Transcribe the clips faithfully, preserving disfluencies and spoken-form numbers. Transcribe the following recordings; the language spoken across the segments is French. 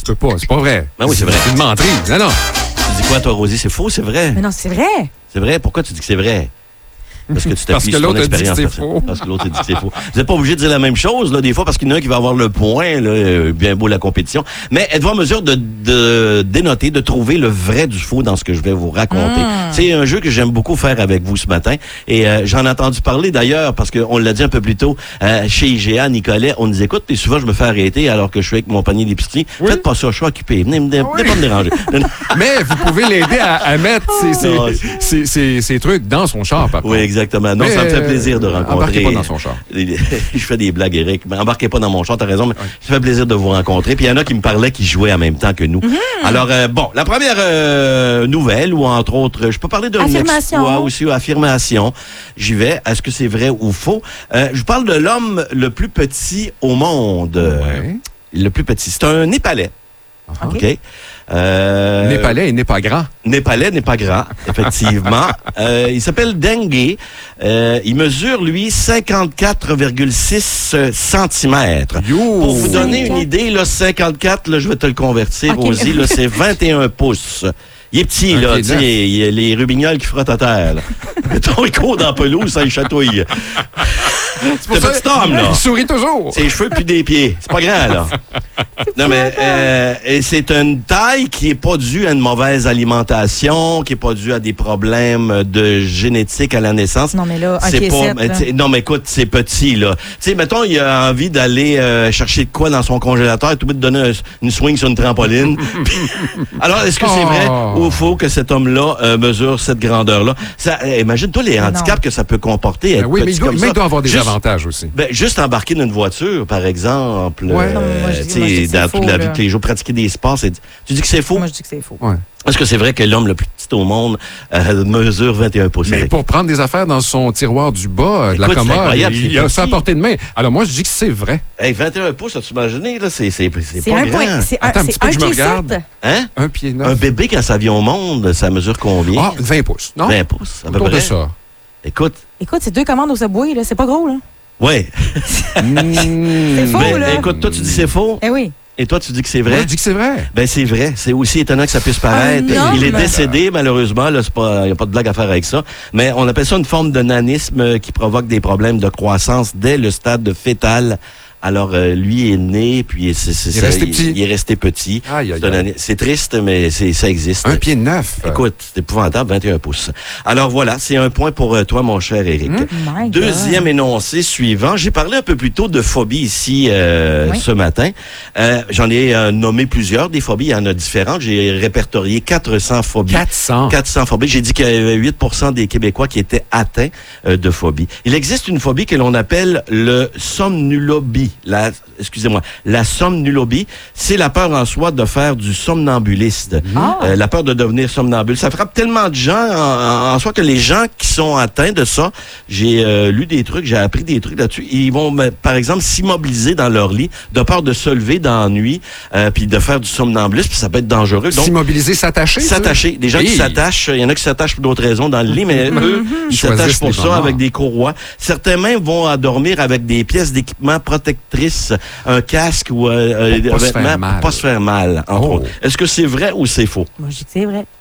peux pas, c'est pas vrai. Ben oui, c'est vrai. C'est une menterie. Non, non. Tu dis quoi, toi, Rosie? C'est faux, c'est vrai? Mais non, c'est vrai. C'est vrai? Pourquoi tu dis que c'est vrai? Parce que tu Parce t'appuies que sur ton l'autre a dit que expérience. c'est faux. Parce que l'autre a dit que c'est faux. Vous n'êtes pas obligé de dire la même chose, là, des fois, parce qu'il y en a un qui va avoir le point, là, bien beau la compétition. Mais êtes-vous en mesure de, de dénoter, de trouver le vrai du faux dans ce que je vais vous raconter? Mmh. C'est un jeu que j'aime beaucoup faire avec vous ce matin. Et euh, j'en ai entendu parler d'ailleurs, parce qu'on l'a dit un peu plus tôt, euh, chez I G A, Nicolet, on nous écoute, et souvent je me fais arrêter alors que je suis avec mon panier d'épicerie. Oui. Faites pas ça, je suis occupé. Venez, venez, venez pas me déranger. Mais vous pouvez l'aider à, à mettre ses, ses, Non, ses, ses, ses trucs dans son char, papa. Oui, exactement. Non, Mais, ça me fait plaisir de euh, rencontrer. embarquez pas dans son char. Je fais des blagues, Eric. Mais embarquez pas dans mon char, t'as raison, mais ça fait plaisir de vous rencontrer. Puis il y en a qui me parlaient qui jouaient en même temps que nous. Mm-hmm. Alors, euh, bon, la première euh, nouvelle, ou entre autres, je peux parler d'un Affirmation. exploit aussi, ou affirmation. J'y vais. Est-ce que c'est vrai ou faux? Euh, je vous parle de l'homme le plus petit au monde. Ouais. Le plus petit. C'est un Népalais. OK. OK? Euh, Népalais et n'est pas grand. Népalais n'est pas grand, effectivement. euh, il s'appelle Dengue. Euh, il mesure, lui, cinquante-quatre virgule six centimètres. Yo! Pour vous donner une idée, là, cinquante-quatre, là, je vais te le convertir, OK. Rosie, là, c'est vingt et un pouces. Il est petit, Un là, pied tu sais, neuf. il y a les rubignoles qui frottent à terre, là. Mettons, il court dans la pelouse, ça il chatouille. C'est un petit homme, là. Il sourit toujours. Ses cheveux puis des pieds. C'est pas grand, là. Non, mais euh, et c'est une taille qui est pas due à une mauvaise alimentation, qui est pas due à des problèmes de génétique à la naissance. Non, mais là, un c'est pied pas, sept, mais là. t'sais, non, mais écoute, c'est petit, là. Tu sais, mettons, il a envie d'aller euh, chercher de quoi dans son congélateur, tout de suite donner un- une swing sur une trampoline. Puis- Alors, est-ce que c'est vrai Oh. ou faux que cet homme-là euh, mesure cette grandeur-là? Ça, euh, imagine-toi les Mais handicaps non. que ça peut comporter. Ben Être oui, mais petit il doit, comme mais ça. il doit avoir des Juste- avantages aussi. ben, juste embarquer dans une voiture, par exemple, Ouais. euh, Non, mais moi, je dis- tu sais, moi, je dis que dans c'est toute faux, la là. vie de tous les jours, pratiquer des sports, c'est... tu dis que c'est faux? Moi, je dis que c'est faux. Ouais. Est-ce que c'est vrai que l'homme le plus petit au monde euh, mesure vingt et un pouces? Mais Eric? pour prendre des affaires dans son tiroir du bas, euh, de la Écoute, c'est commode, incroyable, il, c'est il a petit. ça à portée de main. Alors moi, je dis que c'est vrai. Hey, vingt et un pouces, as-tu imaginé? Là, c'est, c'est, c'est C'est pas un grand. point. C'est un, Attends un c'est petit peu un que je me pied regarde. sept. Hein? Un pied neuf. Un bébé, quand ça vient au monde, ça mesure combien? Ah, vingt pouces, non? vingt pouces, à peu Autour de près. ça. Écoute, Écoute, c'est deux commandes au Subway, là. C'est pas gros, là. ouais. C'est faux, Ben, là. écoute, toi, tu dis c'est faux, Eh oui. et toi, tu dis que c'est Moi, vrai? je dis que c'est vrai. Ben, c'est vrai. C'est aussi étonnant que ça puisse paraître. Un Il est homme. décédé, malheureusement. Là, c'est pas, il n'y a pas de blague à faire avec ça. Mais on appelle ça une forme de nanisme euh, qui provoque des problèmes de croissance dès le stade fœtal. Alors, euh, lui est né, puis c'est, c'est, Il est ça, resté il- petit. Il est resté petit. Aïe, aïe, C'est, un aïe. ani- c'est triste, mais c'est, ça existe. Un pied neuf. Écoute, c'est épouvantable, vingt et un pouces. Alors voilà, c'est un point pour euh, toi, mon cher Éric. My God. Deuxième énoncé suivant. J'ai parlé un peu plus tôt de phobies ici euh, Oui. ce matin. Euh, j'en ai euh, nommé plusieurs des phobies. Il y en a différentes. J'ai répertorié quatre cents phobies. quatre cents. quatre cents phobies. J'ai dit qu'il y avait huit pour cent des Québécois qui étaient atteints euh, de phobie. Il existe une phobie que l'on appelle le somnulobie. La, excusez-moi, la somnulobie, c'est la peur en soi de faire du somnambuliste. Ah. Euh, la peur de devenir somnambule. Ça frappe tellement de gens en, en- en soi que les gens qui sont atteints de ça, j'ai euh, lu des trucs, j'ai appris des trucs là-dessus, ils vont, euh, par exemple, s'immobiliser dans leur lit de peur de se lever dans la nuit euh, puis de faire du somnambulisme, puis ça peut être dangereux. Donc, S'immobiliser, s'attacher. ça? s'attacher. Des gens qui Hey. s'attachent, il y en a qui s'attachent pour d'autres raisons dans le lit, mais eux, ils Choisissent s'attachent pour les ça moments. avec des courroies. Certains même vont à dormir avec des pièces d'équipement protectrices, un casque ou euh, Pour pas un se faire vêtement mal. pour pas se faire mal, entre Oh. autres. Est-ce que c'est vrai ou c'est faux? Moi, je dis que c'est vrai.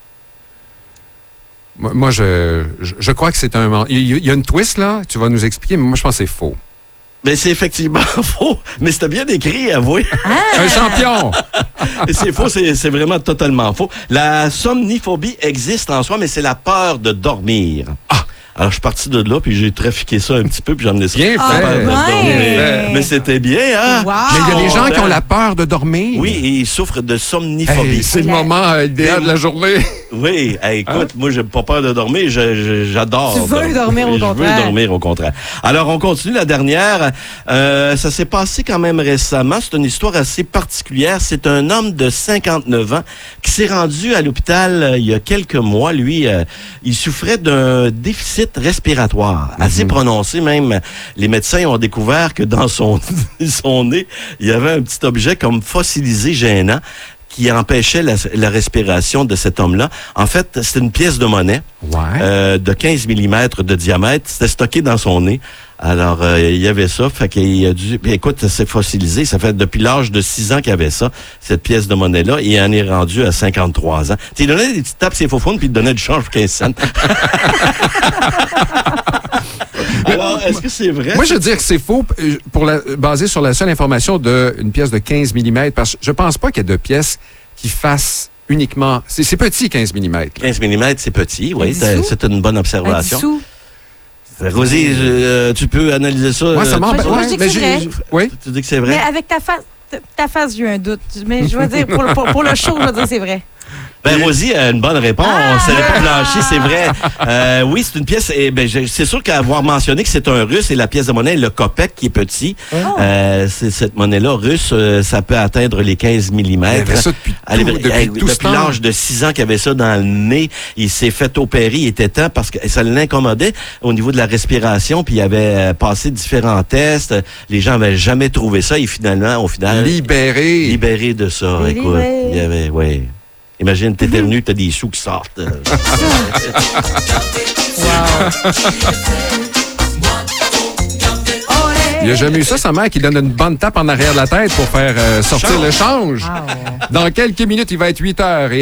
Moi, moi, je, je, je crois que c'est un... men- Il y, il y a une twist, là, tu vas nous expliquer, mais moi, je pense que c'est faux. Mais c'est effectivement faux. Mais c'était bien écrit, avouez. Un champion! Et c'est faux, c'est c'est vraiment totalement faux. La somniphobie existe en soi, mais c'est la peur de dormir. Ah! Alors, je suis parti de là, puis j'ai trafiqué ça un petit peu, puis j'ai emmené ça. Bien La fait. peur de ouais. dormir. Mais c'était bien, hein? Wow. Mais il y a des gens qui ont Ah. la peur de dormir. Oui, et ils souffrent de somniphobie. Hey, c'est le La- moment euh, idéal de la journée. Oui, hey, écoute, Hein? moi, j'ai pas peur de dormir, je- je- j'adore. Tu veux dormir au Je contraire. veux dormir au contraire. Alors, on continue la dernière. Euh, ça s'est passé quand même récemment. C'est une histoire assez particulière. C'est un homme de cinquante-neuf ans qui s'est rendu à l'hôpital euh, il y a quelques mois. Lui, euh, il souffrait d'un déficit respiratoire assez prononcé. Même, les médecins ont découvert que dans son, son nez, il y avait un petit objet comme fossilisé gênant qui empêchait la, la respiration de cet homme-là. En fait, c'était une pièce de monnaie Ouais. euh, de quinze millimètres de diamètre. C'était stocké dans son nez. Alors, euh, il y avait ça. Fait qu'il a dû... Puis, écoute, c'est fossilisé. Ça fait depuis l'âge de six ans qu'il y avait ça, cette pièce de monnaie-là. Et il en est rendu à cinquante-trois ans. Tu sais, il donnait des petites tapes ses faux puis il donnait du change pour quinze cents. Alors, est-ce que c'est vrai? Moi, je veux dire que c'est faux, euh, pour la, basé sur la seule information d'une pièce de quinze millimètres, parce que je pense pas qu'il y ait de pièces qui fassent uniquement... C'est c'est petit, quinze millimètres. quinze millimètres, c'est petit, oui. dix sous? C'est une bonne À observation. dix sous. Rosie, euh, tu peux analyser ça? Moi, ça euh, m'embête. Moi, je- moi, je dis que mais c'est j'ai- vrai. Oui? Tu dis que c'est vrai? Mais avec ta face, ta face, j'ai eu un doute. Mais je veux dire, pour, le- pour, pour le show, je veux dire, c'est vrai. Ben, Rosie a une bonne réponse. Ah! Elle n'est pas blanchie, c'est vrai. Euh, oui, c'est une pièce. Et ben, je- c'est sûr qu'avoir mentionné que c'est un russe et la pièce de monnaie, le kopek, qui est petit, Oh. euh, c'est cette monnaie-là russe, euh, ça peut atteindre les quinze Il y millimètres. avait ça depuis, Elle est- tout, depuis hey, tout ce depuis temps. l'âge de six ans qu'il avait ça dans le nez, il s'est fait opérer, il était temps parce que ça l'incommodait au niveau de la respiration, puis il avait euh, passé différents tests. Les gens n'avaient jamais trouvé ça et finalement, au final, Libéré. libéré de ça. Délivré. Écoute, il y avait, ouais. Imagine, t'éternues, t'as des sous qui sortent. euh. Il n'y a jamais eu ça, sa mère qui donne une bonne tape en arrière de la tête pour faire euh, sortir Change. le change. Wow. Dans quelques minutes, il va être huit heures. Et